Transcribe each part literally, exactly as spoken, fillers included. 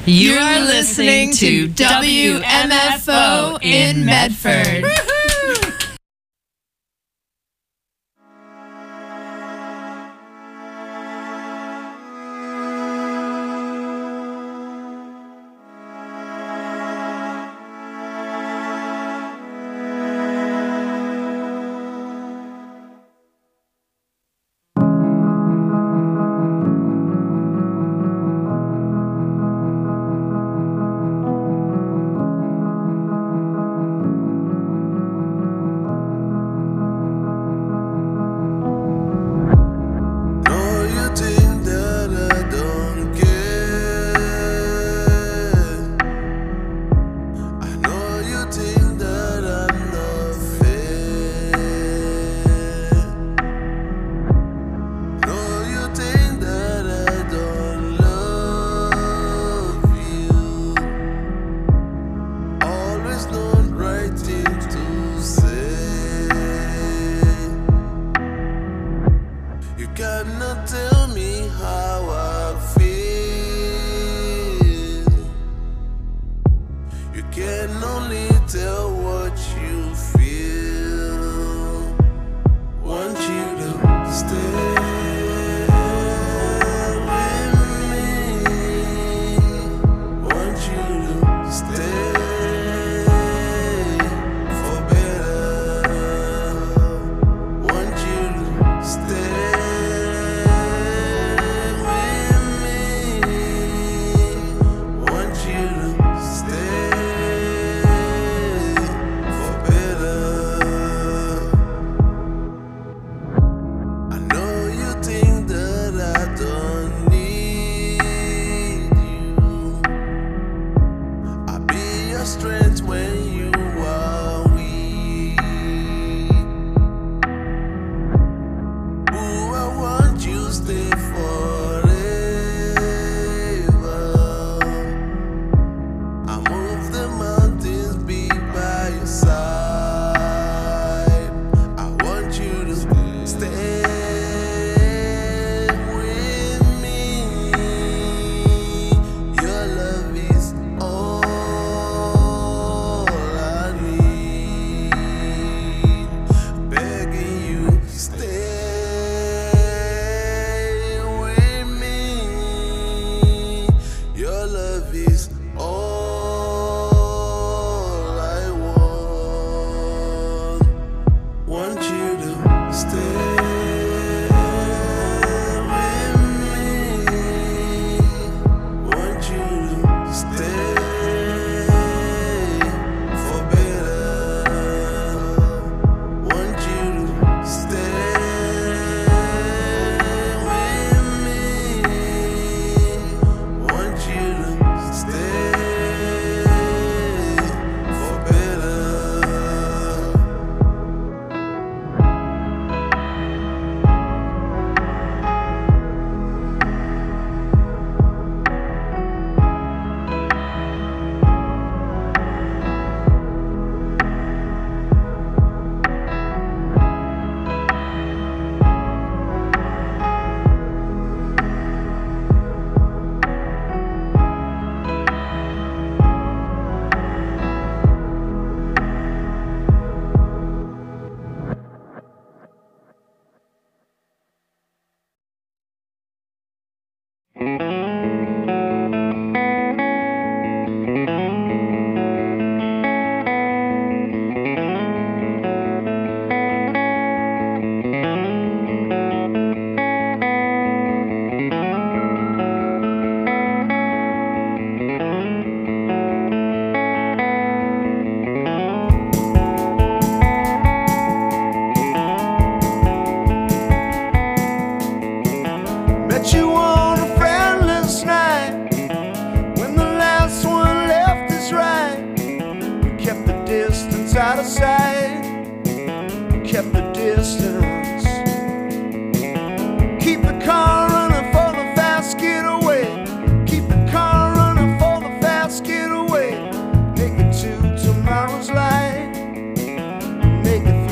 You are listening to W M F O in Medford.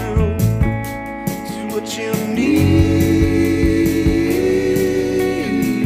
What you need.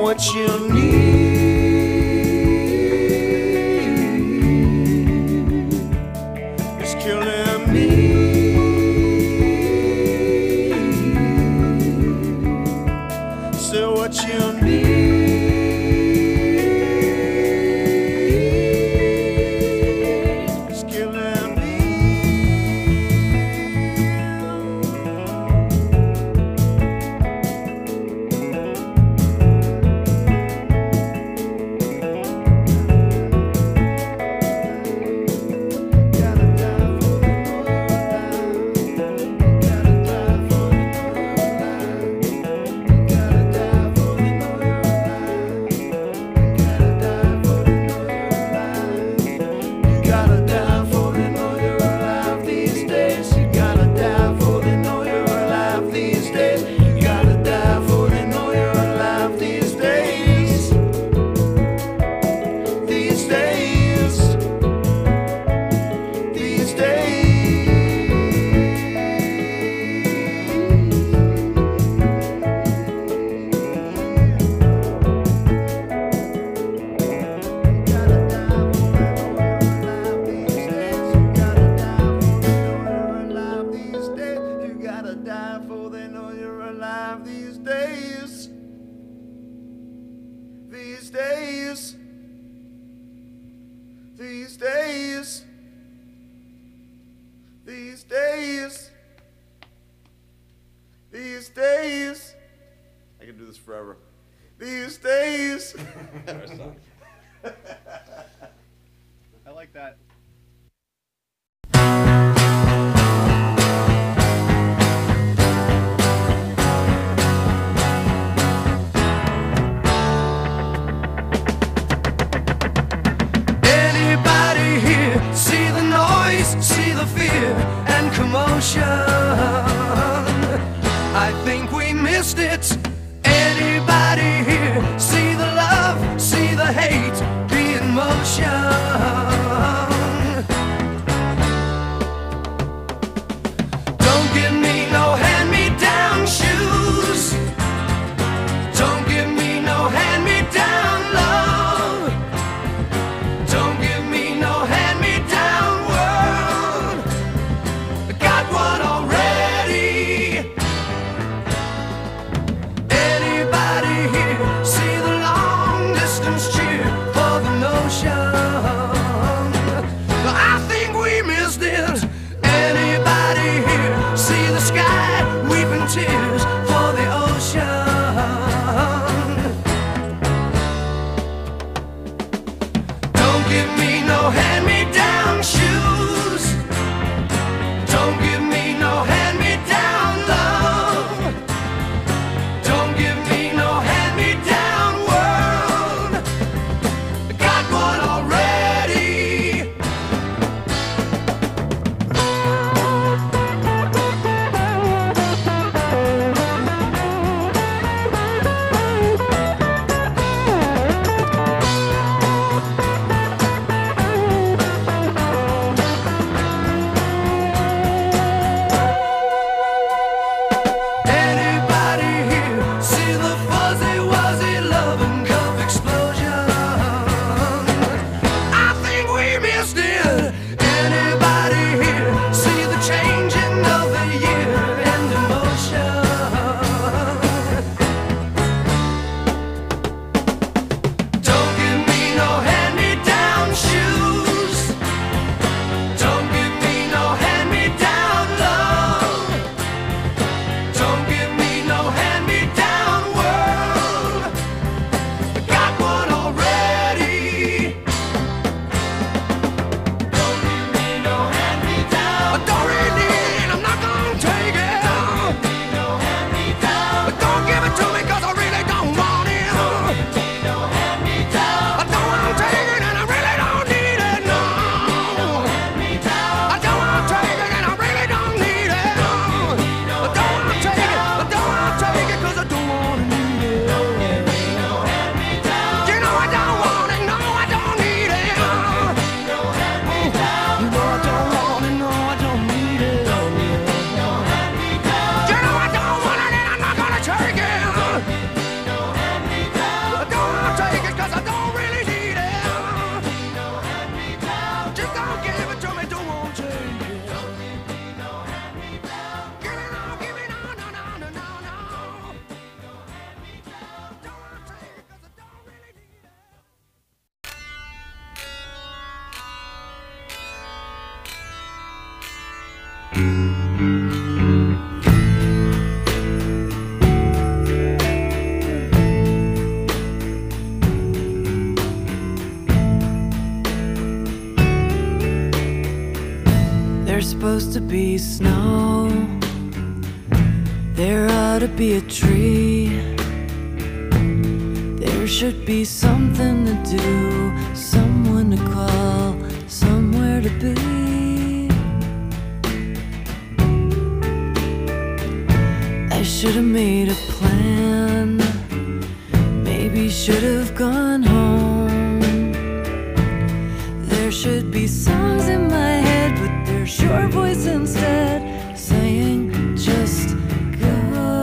what you need is killing me. So what you need is killing me. These days, these days, these days, these days. I can do this forever. These days. I like that. See the fear and commotion. I think we missed it. Anybody here see the love, see the hate be in motion? There's supposed to be snow. There ought to be a tree. There should be something to do, someone to call, somewhere to be. I should have made a plan. Maybe should have gone home. There should be songs in my head, but there's your voice instead, saying just go.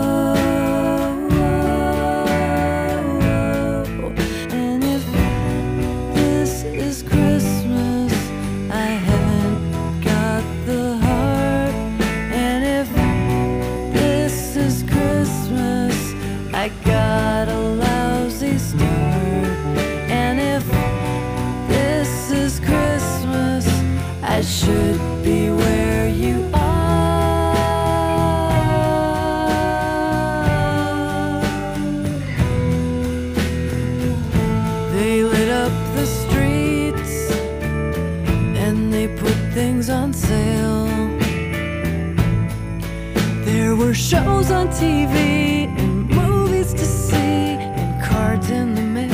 And if this is Christmas, I haven't got the heart. And if this is Christmas, I got a lousy start. And if this is Christmas, I should be where you are. They lit up the streets and they put things on sale. There were shows on T V and movies to see and cards in the mail.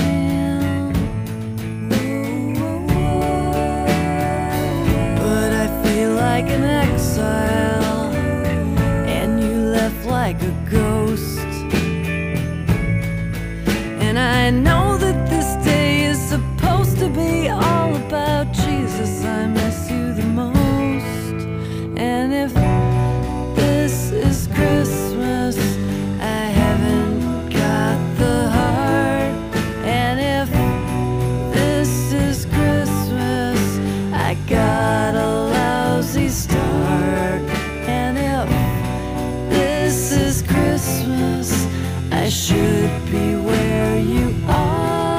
But I feel like an exile, and you left like a ghost. And I know that this day is supposed to be all about Jesus. I miss you the most. And if this is Christmas, I haven't got the heart. And if this is Christmas, I got a lousy start. And if this is Christmas, I should be where you are.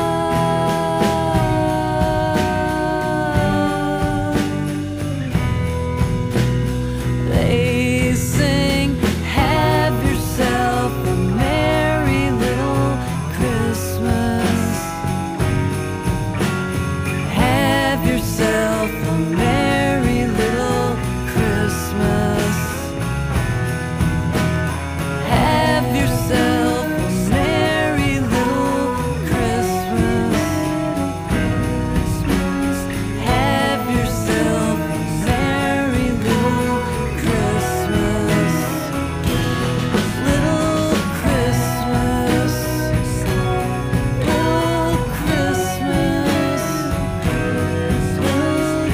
They sing, have yourself a merry little Christmas. Have yourself a merry little Christmas. Have yourself a merry little Christmas. Have yourself a merry little Christmas. Little Christmas. Little Christmas. Little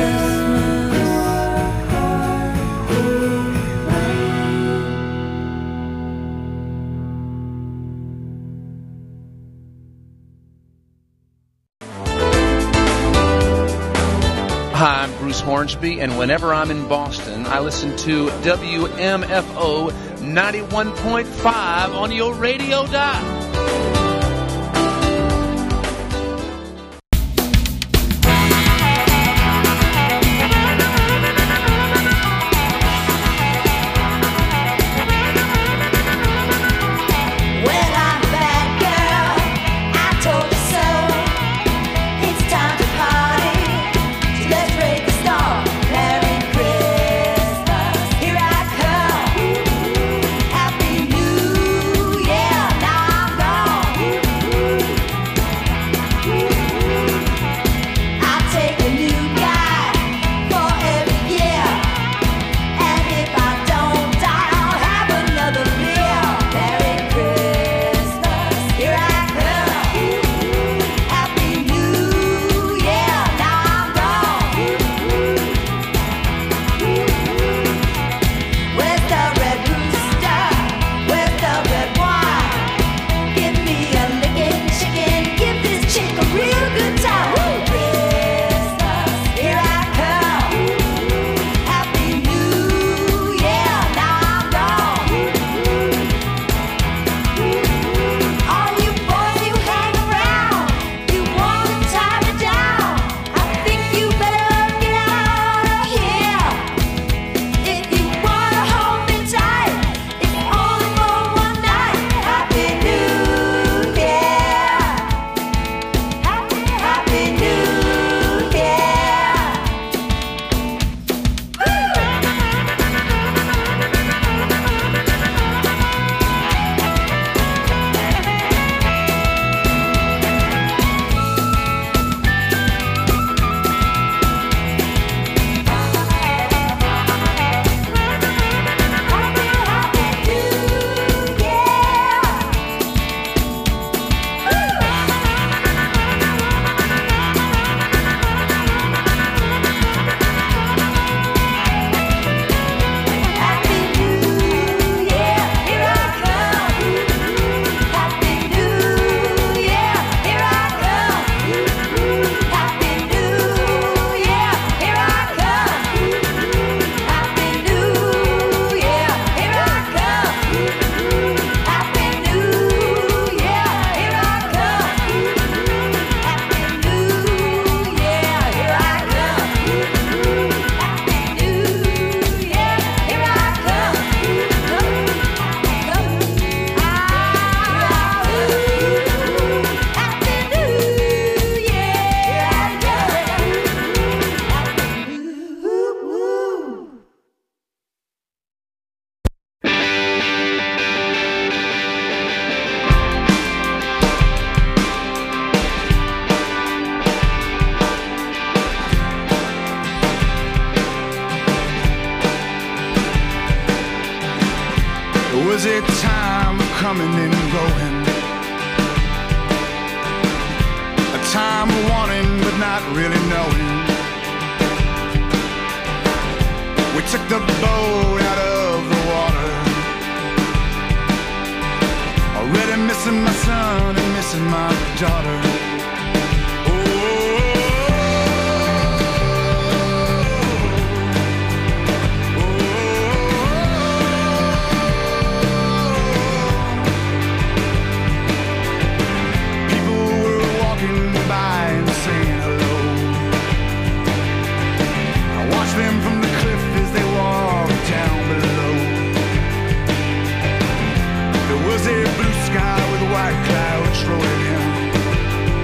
Hi, I'm Bruce Hornsby, and whenever I'm in Boston, I listen to W M F O ninety-one point five on your radio dial. Well, I'm a bad girl, I told you so. It's time to party, so let's break the storm. Merry Christmas, here I come. Happy New Year, now I'm gone. coming and going. A time of wanting but not really knowing. We took the boat out of the water. Already missing my son and missing my daughter. Them from the cliff as they walked down below. There was a blue sky with white clouds rolling in.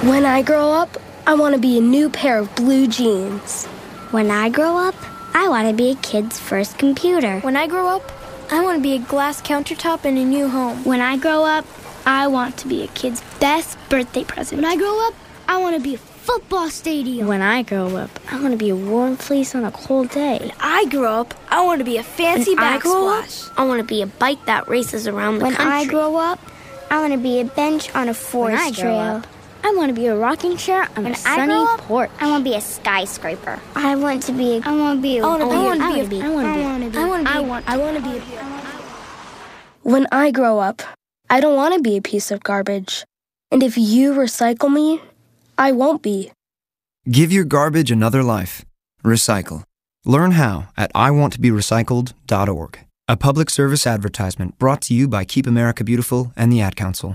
When I grow up, I want to be a new pair of blue jeans. When I grow up, I want to be a kid's first computer. When I grow up, I want to be a glass countertop in a new home. When I grow up, I want to be a kid's best birthday present. When I grow up, I want to be a football stadium. When I grow up, I want to be a warm fleece on a cold day. When I grow up, I want to be a fancy when backsplash. I, grow up, I want to be a bike that races around the when country. When I grow up, I want to be a bench on a forest when I trail. Up, I want to be a rocking chair on when a sunny I up, porch. I want to be a skyscraper. I want to be a... I want to be a... I want to be I a... want I to be... I want to be... I want to be... I want I want to be... When I grow up, I don't want to be a piece of garbage. And if you recycle me, I won't be. Give your garbage another life. Recycle. Learn how at I want to be recycled dot org. A public service advertisement brought to you by Keep America Beautiful and the Ad Council.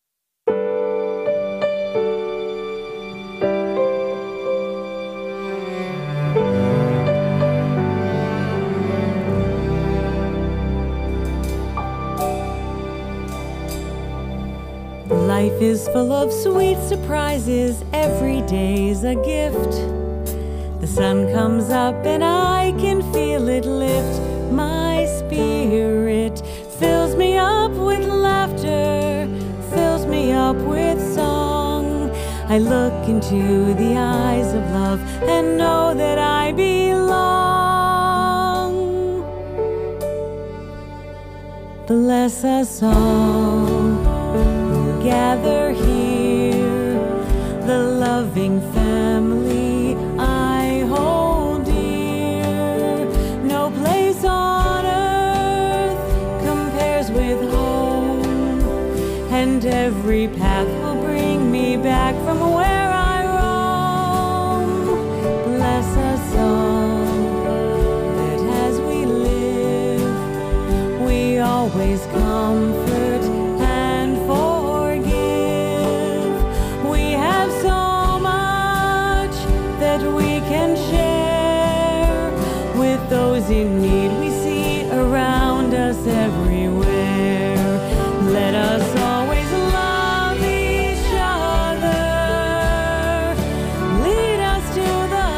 Life is full of sweet surprises, every day's a gift. The sun comes up and I can feel it lift. My spirit fills me up with laughter, fills me up with song. I look into the eyes of love and know that I belong. Bless us all who gather here, the loving family I hold dear. No place on earth compares with home, and every path will bring me back from where I roam. Bless us all, that as we live, we always comfort and forgive. We have so much that we can share with those in need we see around us everywhere. Let us always love each other, lead us to the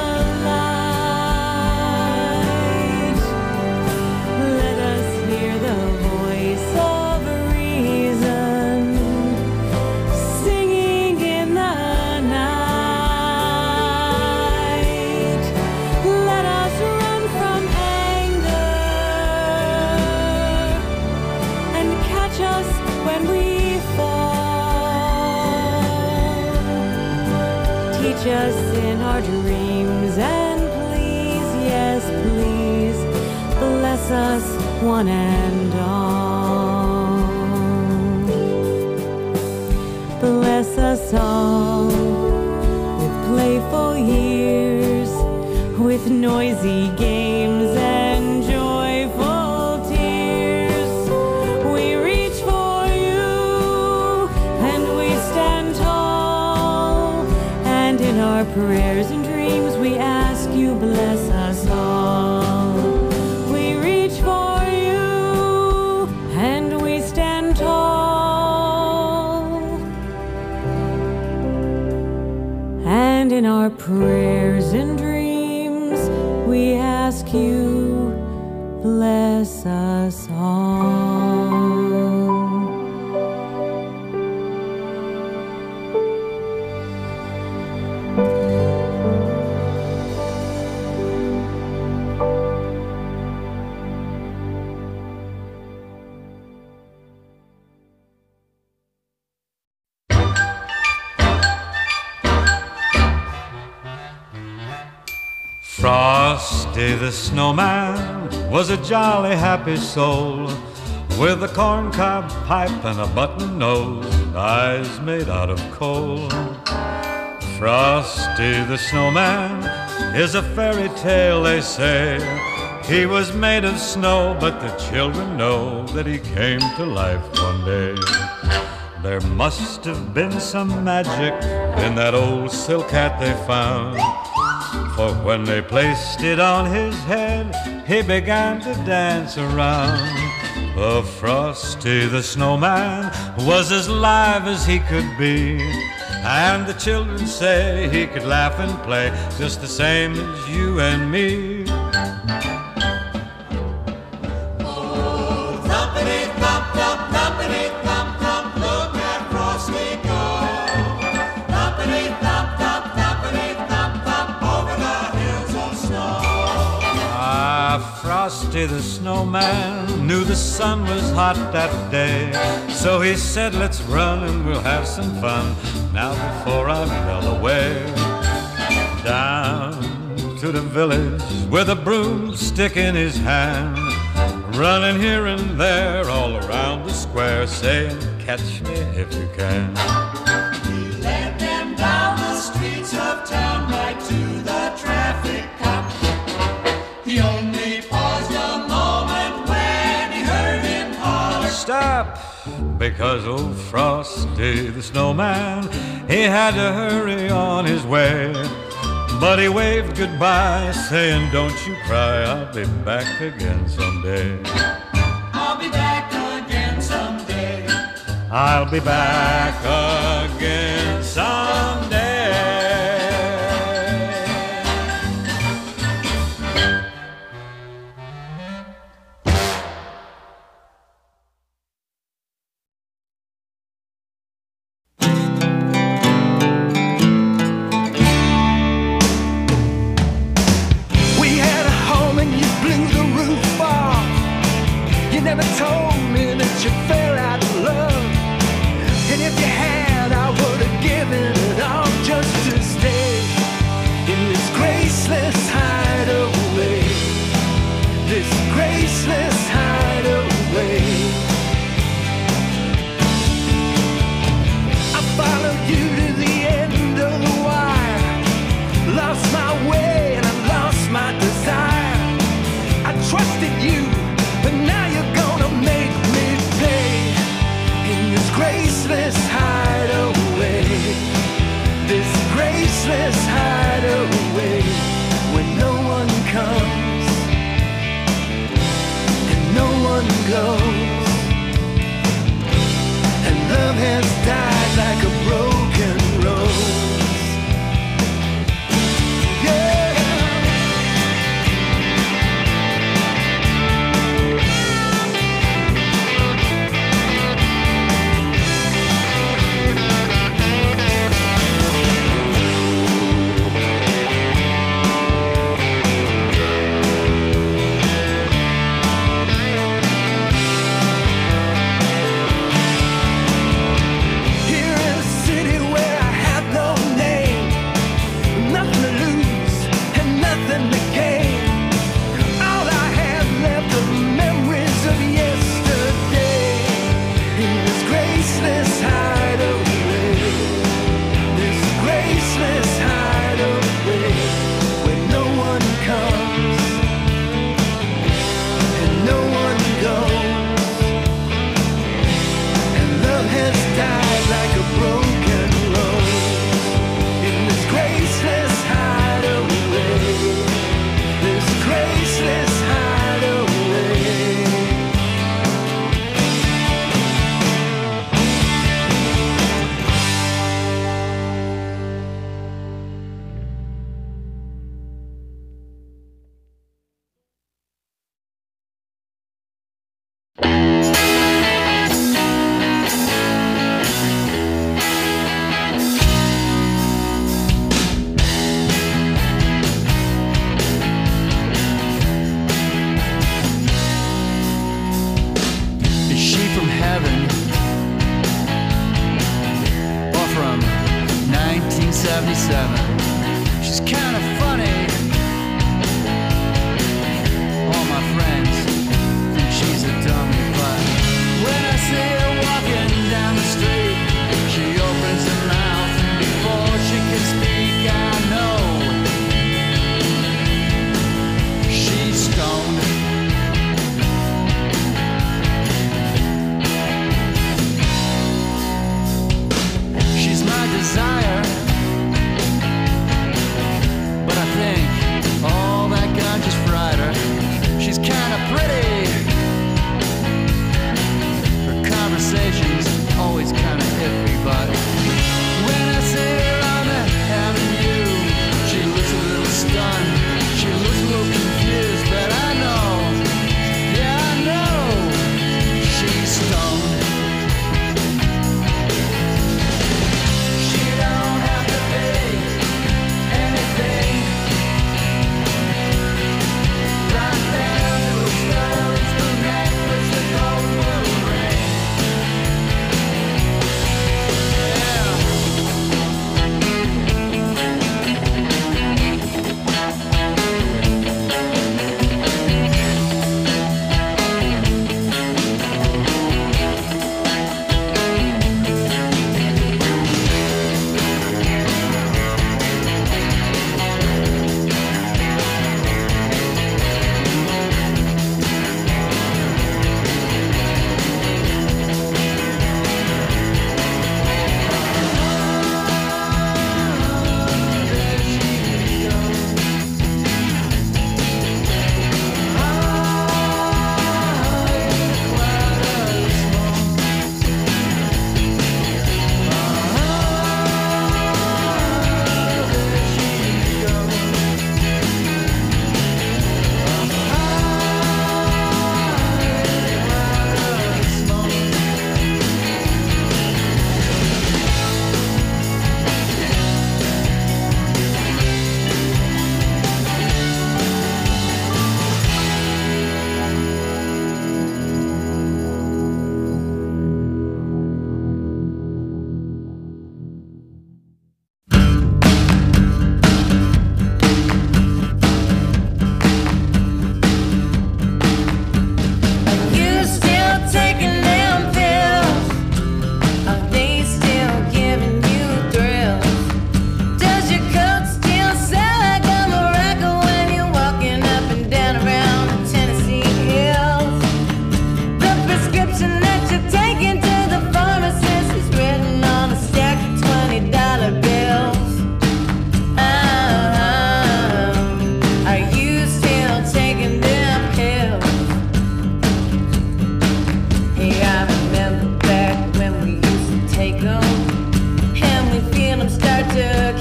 light. Let us hear the voice of reason singing in the night. Let us run from anger and catch us when we fall. Teach us in our dreams and please, yes please, bless us one and all. Bless us all with playful years, with noisy games and joyful tears. We reach for you and we stand tall, and in our prayers and dreams we ask you bless us all. We reach for you and we stand tall, and in our prayers and dreams we ask you bless us all. Frosty the Snowman was a jolly happy soul, with a corncob pipe and a button nose and eyes made out of coal. Frosty the Snowman is a fairy tale, they say. He was made of snow, but the children know that he came to life one day. There must have been some magic in that old silk hat they found, for when they placed it on his head, he began to dance around. The Frosty the Snowman was as live as he could be, And the children say he could laugh and play just the same as you and me. Oh, thumpity thump thump, thumpity thump thump, look at Frosty go. Thumpity thump thump, thumpity thump thump, over the hills of snow. Ah, Frosty the snowman knew the sun was hot that day, so he said, let's run and we'll have some fun now before I melt away. Down to the village with a broomstick in his hand, running here and there all around the square, saying, catch me if you can. He led them down the streets of town right to the traffic cop. He only paused a moment when he heard him holler, stop! Because old Frosty the snowman, he had to hurry on his way. But he waved goodbye, saying, don't you cry, I'll be back again someday. I'll be back again someday. I'll be back again someday. Never told me that you fell out of love, and if you had, I would have given it all just to stay in this graceless hideaway, this graceless hideaway. I followed you to the end of the wire, lost my way and I lost my desire. I trusted you, but now you're gonna make me pay in this graceless hideaway, this graceless hideaway, when no one comes and no one goes, and love has died like a broken rose. She's kind of funny. All my friends think she's a dummy, but when I see her walking down the street, she opens her mouth, and before she can speak, I know she's stoned. She's my desire, but I think all that gun just fried her. She's kinda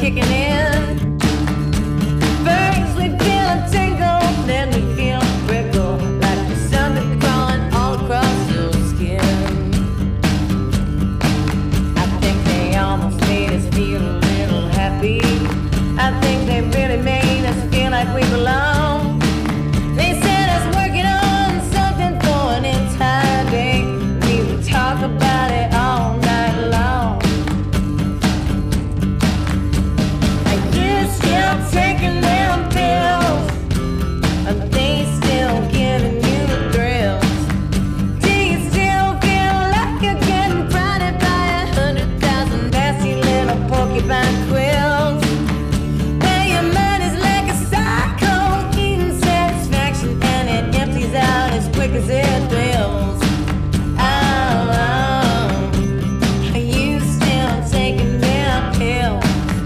kicking in. First we feel a tingle, then we feel a prickle, like there's something crawling all across your skin. I think they almost made us feel a little happy. I think they really made us feel like we belong. They said us working on something for an entire day. We would talk about it all night long. Are you still taking them pills? Are they still giving you the thrills? Do you still feel like you're getting prodded by a hundred thousand nasty little porcupine quills? Well, your mind is like a cycle, eating satisfaction, and it empties out as quick as it fills. Oh, oh. Are you still taking them pills?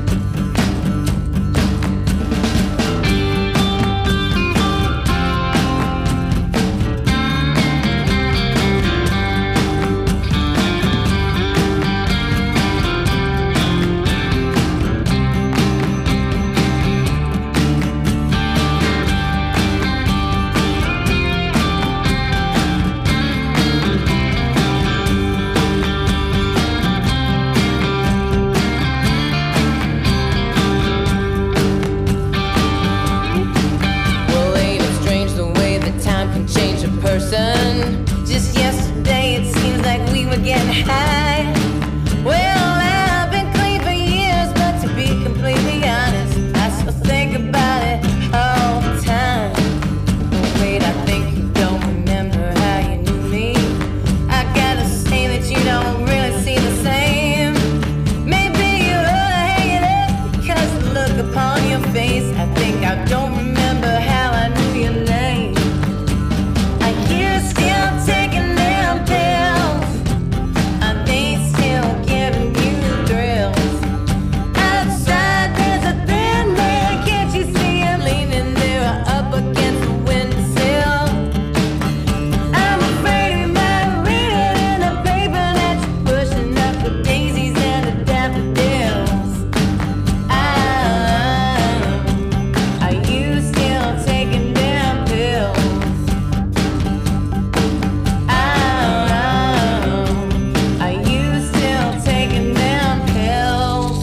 Well, ain't it strange the way that time can change a person? Just yesterday it seems like we were getting high. Well, I've been clean for years, but to be completely honest, I still think about it all the time. Wait, I think you don't remember how you knew me. I gotta say that you don't really see the same. Maybe you ought to hang it up, because the look upon your face, I think I don't remember how I knew your name. Are you still taking them pills? Are they still giving you the thrills? Outside there's a thin man, can't you see him leaning there up against the windowsill? I'm afraid he might read it in the paper that you're pushing up the daisies and the daffodils. Ah, are you still taking them pills? Ah, are you still taking them pills?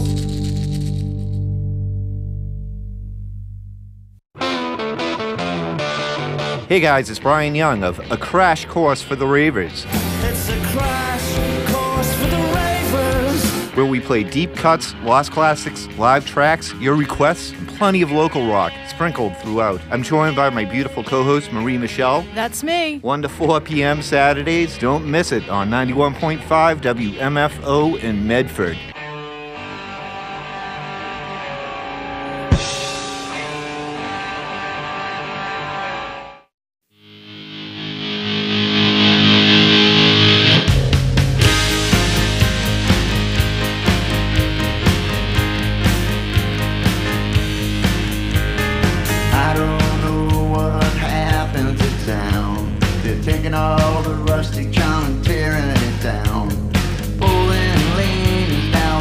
Hey guys, it's Brian Young of A Crash Course for the Ravers, It's a crash course for the ravers. where we play deep cuts, lost classics, live tracks, your requests, and plenty of local rock sprinkled throughout. I'm joined by my beautiful co-host Marie Michelle. That's me. one to four p.m. Saturdays. Don't miss it on ninety-one point five W M F O in Medford. I don't know what happened to town. They're taking all the rustic charm and tearing it down. Pulling lanes down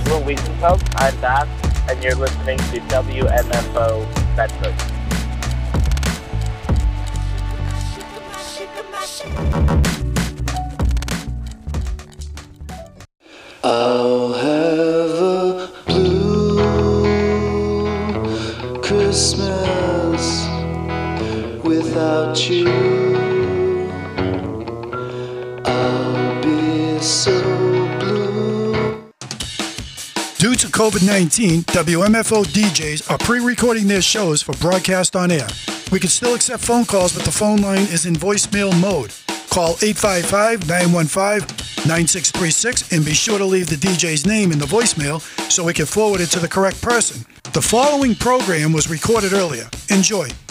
Will Wiesenfeld. I'm Bass, and you're listening to W M F O Bedford. I'll have a blue Christmas without you. I'll be so blue. Due to COVID nineteen, W M F O D Js are pre-recording their shows for broadcast on air. We can still accept phone calls, but the phone line is in voicemail mode. Call eight five five, nine one five, nine six three six and be sure to leave the D J's name in the voicemail so we can forward it to the correct person. The following program was recorded earlier. Enjoy.